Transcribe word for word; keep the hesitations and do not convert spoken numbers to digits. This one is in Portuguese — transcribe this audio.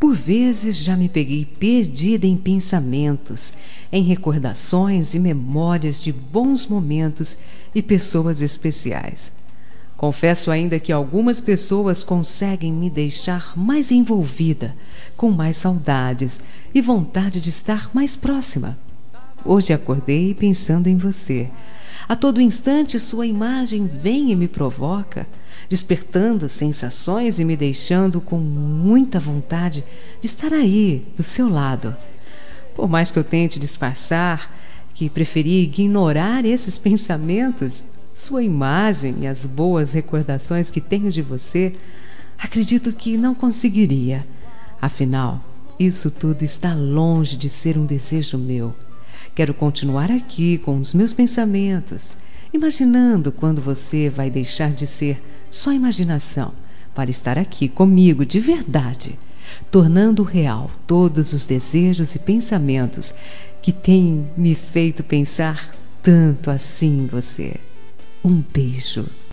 Por vezes já me peguei perdida em pensamentos, em recordações e memórias de bons momentos e pessoas especiais. Confesso ainda que algumas pessoas conseguem me deixar mais envolvida, com mais saudades e vontade de estar mais próxima. Hoje acordei pensando em você. A todo instante sua imagem vem e me provoca, despertando sensações e me deixando com muita vontade de estar aí, do seu lado. Por mais que eu tente disfarçar, que preferi ignorar esses pensamentos, sua imagem e as boas recordações que tenho de você, acredito que não conseguiria. Afinal, isso tudo está longe de ser um desejo meu. Quero continuar aqui com os meus pensamentos, imaginando quando você vai deixar de ser só imaginação, para estar aqui comigo de verdade, tornando real todos os desejos e pensamentos que têm me feito pensar tanto assim em você. Um beijo.